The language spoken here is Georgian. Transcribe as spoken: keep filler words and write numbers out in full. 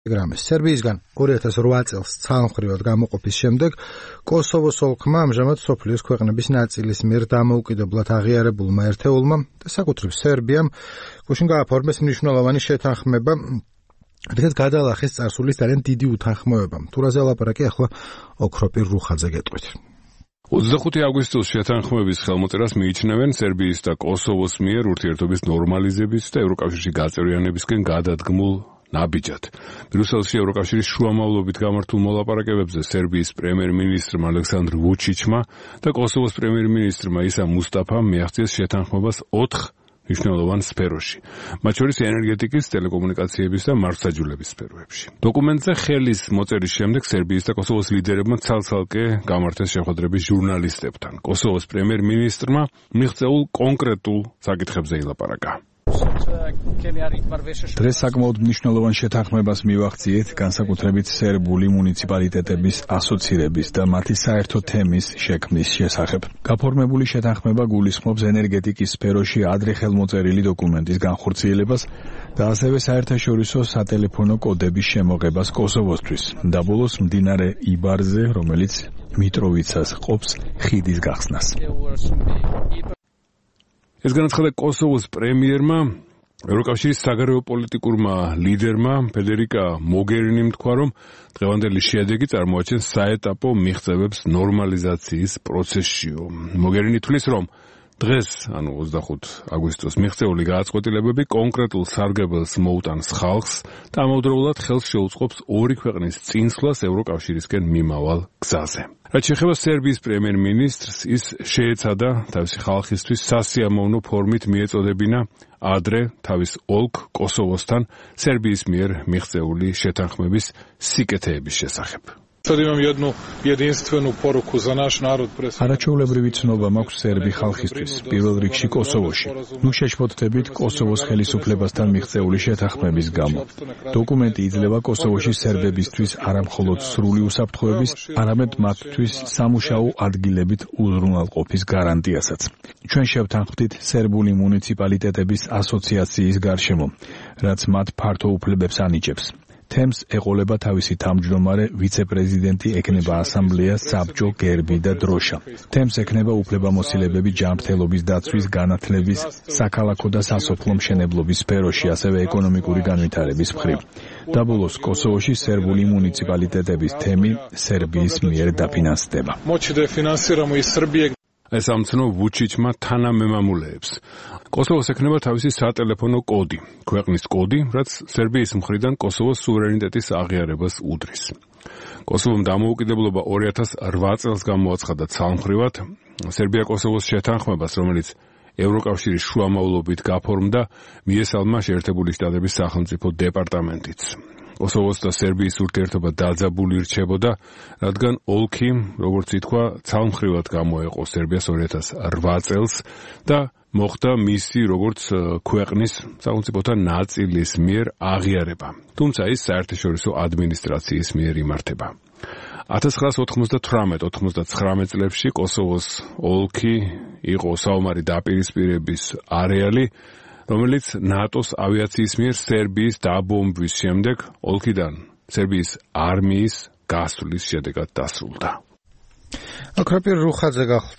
გრამის. სერბიისგან ორი ათას რვა წელს ცალმხრივად გამოყოფის შემდეგ კოსოვოს ოლქმა ამჟამად სოფლიოს ქვეყნების ნაწილის მიერ დამოუკიდებლად აღიარებულმა ერთეულმა და საკუთრივ სერბიამ გუშინ გააფორმეს მნიშვნელოვანი შეთანხმება, რითაც გადალახეს წარსულის ძალიან დიდი უთანხმოება. თურაზე ლაპარაკი ახლა ოქროპირ რუხაძე გეტყვით. ოცდახუთი აგვისტოს შეთანხმების ხელმოწერას მიიჩნევენ სერბიის და კოსოვოს მიერ ურთიერთობის ნორმალიზების და ევროკავშირში გაწევრიანებისკენ გადადგმულ ნაბიჯად. ბრიუსელში ევროკავშირის შუამავლობით გამართულ მოლაპარაკებებზე სერბიის პრემიერ-მინისტრმა ალექსანდრ ვუჩიჩმა და კოსოვოს პრემიერ-მინისტრმა ისა მუსტაფამ მიაღწიეს შეთანხმებას ოთხ მნიშვნელოვან სფეროში, მათ შორის ენერგეტიკის, ტელეკომუნიკაციების და მართლმსაჯულების სფეროებში. დოკუმენტზე ხელის მოწერის შემდეგ სერბიის და კოსოვოს ლიდერებმა ცალ-ცალკე გამართეს შეხვედრების ჟურნალისტებთან. კოსოვოს პრემიერ-მინისტრმა მიღწეულ კონკრეტულ საკითხებზე ილაპარაკა. დღეს საკმაოდ მნიშვნელოვან შეთანხმებას მივახციეთ, განსაკუთრებით სერბული მუნიციპალიტეტების ასოცირების და მათი საერთო თემის შექმნის შესახებ. გაფორმებული შეთანხმება გულისხმობს ენერგეტიკის სფეროში ადრე ხელმოწერილი დოკუმენტის განხორციელებას და ასევე საერთაშორისო სატელეფონო კოდების შემოღებას კოსოვოსთვის და ბოლოს მდინარე იბარზე, რომელიც მიტროვიცას ყოფს, ხიდის გახსნას. ეს განაცხადა კოსოვოს პრემიერმა, ევროკავშირის საგარეო პოლიტიკურმა ლიდერმა ფედერიკა მოგერინიმ თქვა, რომ დღევანდელი შედეგი წარმოაჩენს საეტაპო მიღწევებს ნორმალიზაციის პროცესშიო. მოგერინი თვლის, რომ დღეს, ანუ ოცდახუთი აგვისტოს მიღწეული გააწყვეტილებები კონკრეტულ სარგებელს მოუტანს ხალხს და ამავდროულად ხელს შეუწყობს ორი ქვეყნის წინსვლას ევროკავშირისკენ მიმავალ გზაზე. რაც შეეხება სერბიის პრემიერ-მინისტრს, ის შეეცადა თავისი ხალხისთვის სასიამოვნო ფორმით მიეწოდებინა ადრე თავის ოლქ კოსოვოსთან სერბიის მიერ მიღწეული შეთანხმების სიკეთეების შესახებ. არაჩვეულებრივი ცნობა მაქვს სერბი ხალხისთვის, პირველ რიგში კოსოვოში. ნუ შეშფოთდებით კოსოვოს ხელისუფლებასთან მიღწეული შეთანხმების გამო. დოკუმენტი იძლევა კოსოვოში სერბებისთვის არამხოლოდ სრული უსაფრთხოების, არამედ მათთვის სამუშაო ადგილებით უზრუნველყოფის გარანტიასაც. ჩვენ შევთანხმდით სერბული მუნიციპალიტეტების ასოციაციის გარშემო, რაც მათ ფართო უფლებებს ანიჭებს. თემს ეყოლება თავისი თავმჯდომარე ვიცე-პრეზიდენტი, ექნება ასამბლეა, საბჭო, გერბი და დროშა. თემს ექნება უფლებამოსილებები ჯანმრთელობის დაცვის, განათლების, საქალაქო და სასოფლო მშენებლობის სფეროში, ასევე ეკონომიკური განვითარების მხრივ. და ბოლოს კოსოვოში სერბული მუნიციპალიტეტების თემი სერბიის მიერ დაფინანსდება. ეს ამცნო ვუჩიჩმა თანამემამულეებს. კოსოვოს ექნება თავისი სატელეფონო კოდი, ქვეყნის კოდი, რაც სერბიის მხრიდან კოსოვოს სუვერენიტეტის აღიარებას უდრის. კოსოვომ დამოუკიდებლობა ორი ათას რვა წელს გამოაცხადა ცალმხრივად. სერბია კოსოვოს შეთანხმებას, რომელიც ევროკავშირის შუამავლობით გაფორმდა, მიესალმა შეერთებული შტატების სახელმწიფო დეპარტამენტიც. კოსოვოს და სერბიის ურთიერთობა დაძაბული რჩებოდა, რადგან ოლქი, როგორც ითქვა, ცალმხრივად გამოეყო სერბიას ორი ათას რვა წელს და მოხდა მისი როგორც ქვეყნის სახელმწიფოთა ნაწილის მიერ აღიარება. თუმცა ის საერთაშორისო ადმინისტრაციის მიერ იმართება. ათას ცხრაას ოთხმოცდათვრამეტ ოთხმოცდაცხრამეტ წლებში კოსოვოს ოლქი იყო საომარი დაპირისპირების არეალი, რომელიც ნატოს ავიაციის მიერ სერბიის დაბომბვის შემდეგ ოლქიდან სერბიის არმიის გასვლის შედეგად დასრულდა. ოქროპირ რუხაძე გახლავთ.